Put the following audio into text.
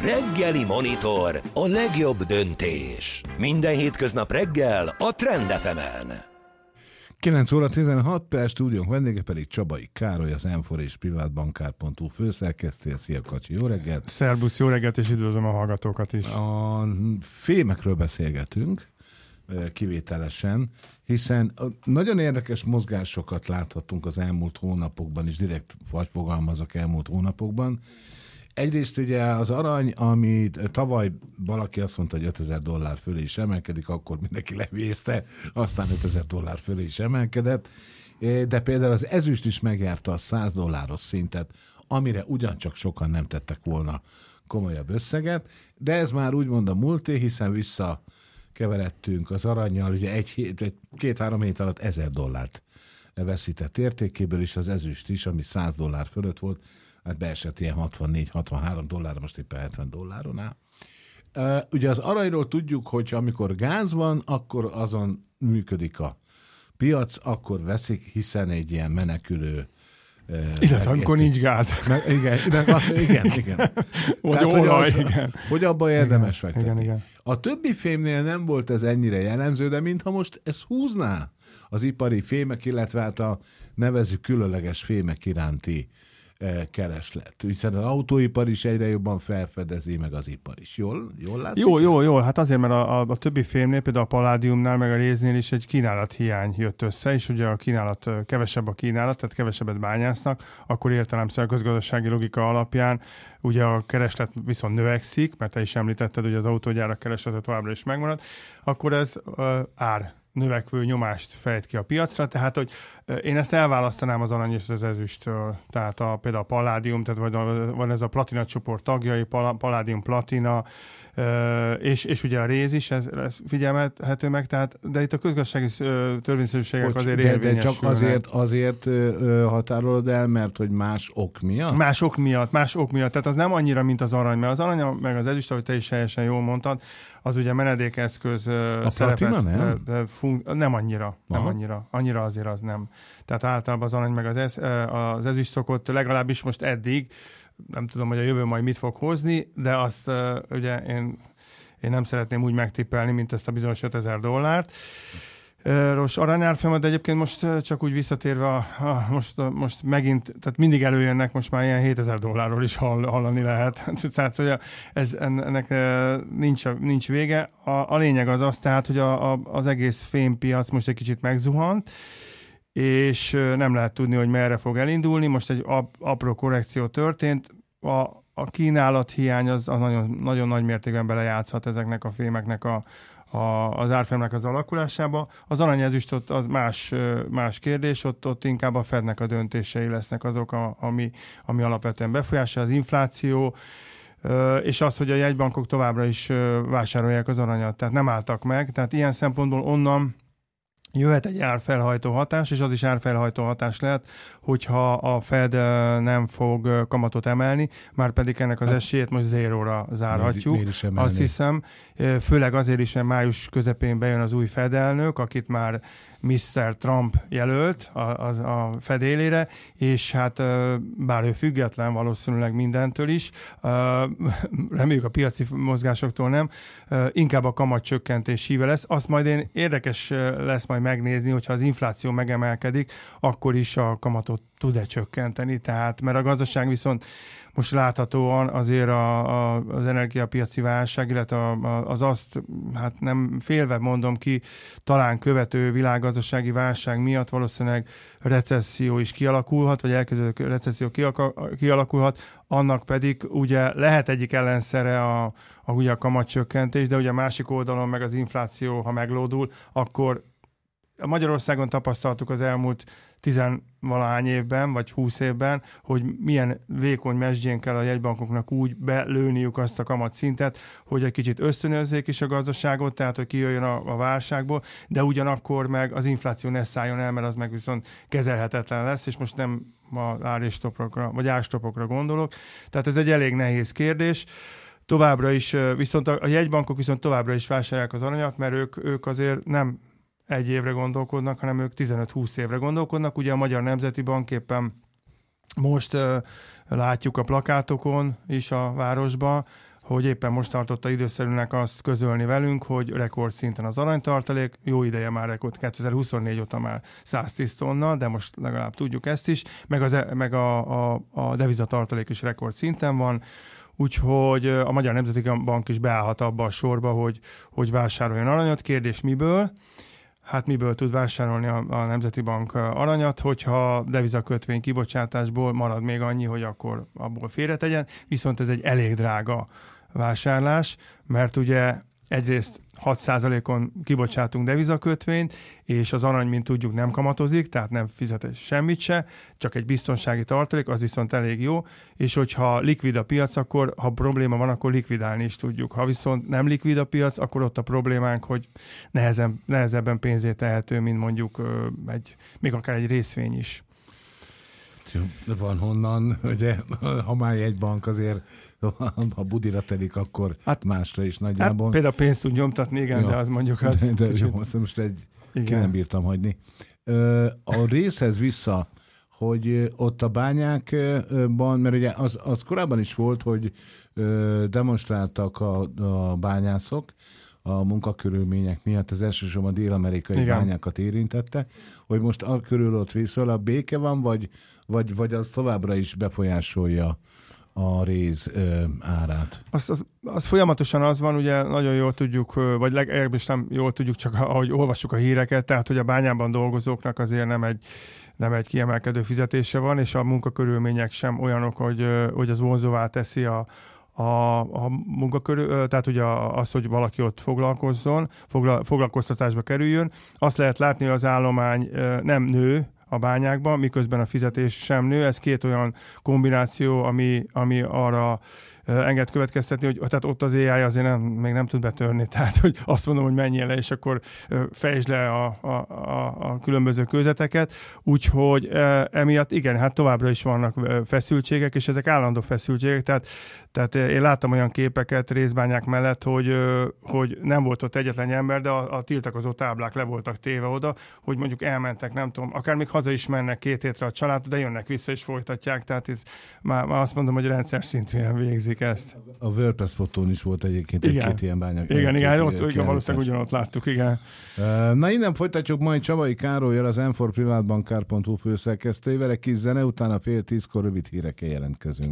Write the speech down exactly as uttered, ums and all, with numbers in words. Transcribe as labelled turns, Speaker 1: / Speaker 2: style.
Speaker 1: Reggeli Monitor, a legjobb döntés. Minden hétköznap reggel a Trend ef emen.
Speaker 2: kilenc óra tizenhat perc, stúdiónk vendége pedig Csabai Károly, az em négy és privátbankár pont hu főszerkesztője. Szia Kacsi, jó reggelt!
Speaker 3: Szerbusz, jó reggelt, és üdvözlöm a hallgatókat is.
Speaker 2: A fémekről beszélgetünk kivételesen, hiszen nagyon érdekes mozgásokat láthattunk az elmúlt hónapokban, és direkt vagy fogalmazok elmúlt hónapokban. Egyrészt ugye az arany, ami tavaly valaki azt mondta, hogy ötezer dollár fölé is emelkedik, akkor mindenki levészte, aztán ötezer dollár fölé is emelkedett, de például az ezüst is megjárta a száz dolláros szintet, amire ugyancsak sokan nem tettek volna komolyabb összeget, de ez már úgymond a múlté, hiszen visszakeveredtünk az arannyal, ugye egy hét, két-három hét alatt ezer dollárt veszített értékéből, és az ezüst is, ami száz dollár fölött volt, hát beesett ilyen hatvannégy-hatvanhárom dollárra, most éppen hetven dolláron áll. Uh, ugye az aranyról tudjuk, hogy amikor gáz van, akkor azon működik a piac, akkor veszik, hiszen egy ilyen menekülő uh,
Speaker 3: illetve amikor nincs gáz.
Speaker 2: Meg, igen, igen, igen, igen.
Speaker 3: Vagy
Speaker 2: Tehát,
Speaker 3: olaj,
Speaker 2: hogy, az,
Speaker 3: igen.
Speaker 2: hogy abban érdemes
Speaker 3: igen,
Speaker 2: fektetni.
Speaker 3: igen, igen.
Speaker 2: A többi fémnél nem volt ez ennyire jellemző, de mintha most ez húzná az ipari fémek, illetve hát a nevezzük különleges fémek iránti kereslet. Hiszen az autóipar is egyre jobban felfedezi, meg az ipar is. Jól, jól látszik?
Speaker 3: Jó, jó, jó. Hát azért, mert a, a, a többi fémnél, például a paládiumnál, meg a réznél is egy kínálathiány jött össze, és ugye a kínálat, kevesebb a kínálat, tehát kevesebbet bányásznak, akkor értelemszerűen a közgazdasági logika alapján ugye a kereslet viszont növekszik, mert te is említetted, hogy az autógyárak kereslete továbbra is megmarad, akkor ez uh, ár növekvő nyomást fejt ki a piacra, tehát hogy én ezt elválasztanám az arany és az ezüsttől, tehát a, például a paládium, tehát vagy a, van ez a platina csoport tagjai, paládium platina, és, és ugye a réz is, ez, ez figyelmethető meg, tehát, de itt a közgazdasági törvényszerűségek
Speaker 2: Bocs,
Speaker 3: azért
Speaker 2: de,
Speaker 3: érvényesülnek.
Speaker 2: De csak azért, azért határolod el, mert hogy más ok miatt?
Speaker 3: Más ok miatt, más ok miatt, tehát az nem annyira, mint az arany, mert az arany, meg az ezüst, ahogy te is helyesen jól mondtad, az ugye menedékeszköz
Speaker 2: a
Speaker 3: szerepet.
Speaker 2: Platina, nem?
Speaker 3: Fun- nem annyira, nem
Speaker 2: Aha.
Speaker 3: annyira. Annyira azért az nem. Tehát általában az arany meg az, ez, az ezüst szokott, legalábbis most eddig, nem tudom, hogy a jövő majd mit fog hozni, de azt ugye én, én nem szeretném úgy megtippelni, mint ezt a bizonyos ötezer dollárt. Rossz aranyárfolyamat, de egyébként most csak úgy visszatérve, a, a, most, a, most megint, tehát mindig előjönnek, most már ilyen hétezer dollárról is hall, hallani lehet. Tehát hogy ez, ennek nincs, nincs vége. A, a lényeg az az, tehát, hogy a, a, az egész fémpiac most egy kicsit megzuhant, és nem lehet tudni, hogy merre fog elindulni. Most egy apró korrekció történt. A, a kínálathiány az, az nagyon, nagyon nagy mértékben belejátszhat ezeknek a fémeknek a A, az árfolyamnak az alakulásába. Az aranyezüst ott az más, más kérdés, ott, ott inkább a Fednek a döntései lesznek azok, a, ami, ami alapvetően befolyásolja, az infláció, és az, hogy a jegybankok továbbra is vásárolják az aranyat, tehát nem álltak meg, tehát ilyen szempontból onnan jöhet egy árfelhajtó hatás, és az is árfelhajtó hatás lehet, hogyha a Fed nem fog kamatot emelni, már pedig ennek az esélyét most zéróra zárhatjuk.
Speaker 2: Miért, miért
Speaker 3: Azt hiszem, főleg azért is, mert május közepén bejön az új Fed elnök, akit már miszter Trump jelölt a, a, a Fed élére, és hát bár ő független valószínűleg mindentől is, reméljük a piaci mozgásoktól nem, inkább a kamatcsökkentés híve lesz. Azt majd én érdekes lesz majd megnézni, hogyha az infláció megemelkedik, akkor is a kamatot tud-e csökkenteni. Tehát, mert a gazdaság viszont most láthatóan azért a, a, az energiapiaci válság, illetve a, a, az azt, hát nem félve mondom ki, talán követő világgazdasági válság miatt valószínűleg recesszió is kialakulhat, vagy elkezdődő recesszió kialakulhat, annak pedig ugye lehet egyik ellenszere a, a, ugye a kamatcsökkentés, de ugye a másik oldalon meg az infláció, ha meglódul, akkor Magyarországon tapasztaltuk az elmúlt tizenvalahány évben, vagy húsz évben, hogy milyen vékony mezsdjén kell a jegybankoknak úgy belőniük azt a kamatszintet, hogy egy kicsit ösztönözzék is a gazdaságot, tehát hogy kijöjjön a, a válságból, de ugyanakkor meg az infláció ne szálljon el, mert az meg viszont kezelhetetlen lesz, és most nem az árstopokra, vagy árstopokra gondolok. Tehát ez egy elég nehéz kérdés. Továbbra is, viszont a jegybankok viszont továbbra is vásárolják az aranyat, mert ők, ők azért nem egy évre gondolkodnak, hanem ők tizenöt-húsz évre gondolkodnak. Ugye a Magyar Nemzeti Bank éppen most uh, látjuk a plakátokon is a városban, hogy éppen most tartotta időszerűnek azt közölni velünk, hogy rekordszinten az aranytartalék, jó ideje már rekord, kétezer-huszonnégy óta már száztíz tonna, de most legalább tudjuk ezt is, meg, az, meg a, a, a devizatartalék is rekordszinten van, úgyhogy a Magyar Nemzeti Bank is beállhat abba a sorba, hogy, hogy vásároljon aranyat. Kérdés miből? Hát miből tud vásárolni a, a Nemzeti Bank aranyat, hogyha devizakötvény kibocsátásból marad még annyi, hogy akkor abból félretegyen, viszont ez egy elég drága vásárlás, mert ugye egyrészt hat százalékon kibocsátunk devizakötvényt, és az arany, mint tudjuk, nem kamatozik, tehát nem fizet semmit se, csak egy biztonsági tartalék, az viszont elég jó, és hogyha likvid a piac, akkor ha probléma van, akkor likvidálni is tudjuk. Ha viszont nem likvid a piac, akkor ott a problémánk, hogy nehezen, nehezebben pénzé tehető, mint mondjuk egy, még akár egy részvény is.
Speaker 2: Van honnan, ugye, ha már egy bank azért, ha budira telik, akkor hát, másra is nagyjából.
Speaker 3: Hát például pénzt tud nyomtatni, igen, jó, de az mondjuk az...
Speaker 2: De, de jó, most egy, ki nem bírtam hagyni. A részhez vissza, hogy ott a bányákban, mert ugye az, az korábban is volt, hogy demonstráltak a, a bányászok, a munkakörülmények miatt, az elsősorban a dél-amerikai igen. bányákat érintette, hogy most a körül ott viszonylag béke van, vagy, vagy, vagy az továbbra is befolyásolja a réz ö, árát? Az,
Speaker 3: az, az folyamatosan az van, ugye nagyon jól tudjuk, vagy legalábbis nem jól tudjuk, csak ahogy olvassuk a híreket, tehát hogy a bányában dolgozóknak azért nem egy, nem egy kiemelkedő fizetése van, és a munkakörülmények sem olyanok, hogy, hogy az vonzóvá teszi a A, a munkakörül, tehát ugye az, hogy valaki ott foglalkozzon, foglal, foglalkoztatásba kerüljön. Azt lehet látni, hogy az állomány nem nő a bányákban, miközben a fizetés sem nő. Ez két olyan kombináció, ami, ami arra enged következtetni, hogy tehát ott az á i azért nem, még nem tud betörni, tehát hogy azt mondom, hogy menjél le, és akkor fejtsd le a, a, a, a különböző kőzeteket. Úgyhogy emiatt igen, hát továbbra is vannak feszültségek, és ezek állandó feszültségek, tehát, tehát én láttam olyan képeket részbányák mellett, hogy, hogy nem volt ott egyetlen ember, de a, a tiltakozó táblák le voltak téve oda, hogy mondjuk elmentek, nem tudom, akár még haza is mennek két hétre a család, de jönnek vissza és folytatják, tehát ez, már, már azt mondom, hogy rendszer szintűen végzik ezt.
Speaker 2: A WordPress fotón is volt egyébként egy-két ilyen bányák.
Speaker 3: Igen, igen, ott, igen valószínűleg ugyanott láttuk, igen.
Speaker 2: Na innen folytatjuk majd Csavai Károlyal, az m four privátbankár pont hu főszerkesztőjével, egy kis zene, utána fél tízkor rövid hírekkel jelentkezünk.